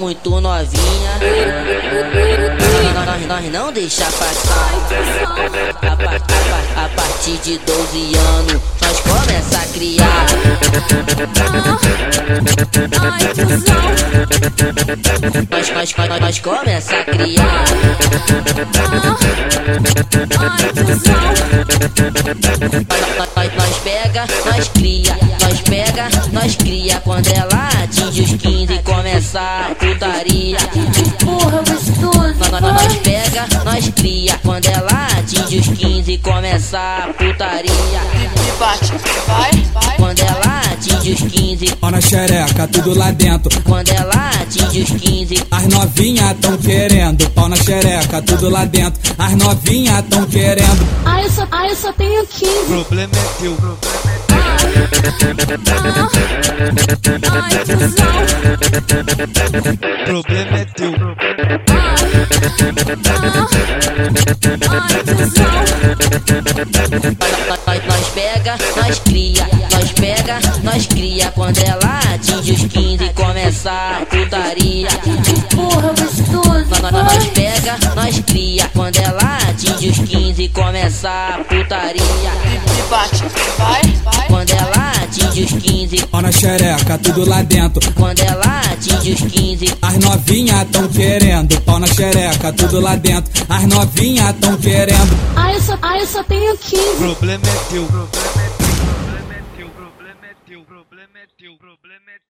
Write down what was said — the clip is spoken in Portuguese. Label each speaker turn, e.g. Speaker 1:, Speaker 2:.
Speaker 1: muito novinha. Nós não deixa passar. A partir de 12 anos nós começa a criar. Nós começa a criar. Nós pega, nós cria, nós pega, nós cria. Quando ela atinge os 15 começa a putaria.
Speaker 2: Porra, gostoso.
Speaker 1: Nós pega, nós cria. Quando ela atinge os 15 começa a putaria.
Speaker 3: E bate, vai.
Speaker 1: Quando ela atinge os 15,
Speaker 4: ó na xereca, tudo lá dentro.
Speaker 1: quando ela atinge os 15,
Speaker 4: As novinhas tão querendo, pau na xereca, tudo lá dentro. As novinhas tão querendo.
Speaker 2: Eu só tenho 15.
Speaker 3: Problema é teu. Problema é teu.
Speaker 1: nós pega, nós cria, nós pega, nós cria. Quando ela atinge os 15 começa a putaria.
Speaker 2: Porra, gostoso.
Speaker 1: Nós pega, nós cria. Quando ela atinge os 15 começa a putaria.
Speaker 3: E bate, vai.
Speaker 1: Quando ela atinge os 15,
Speaker 4: Ó na xereca, tudo lá dentro.
Speaker 1: quando ela atinge os 15,
Speaker 4: As novinhas tão querendo, pau na xereca, tudo lá dentro. As novinhas tão querendo.
Speaker 2: Eu só tenho 15.
Speaker 3: Problema é teu. Problema é teu.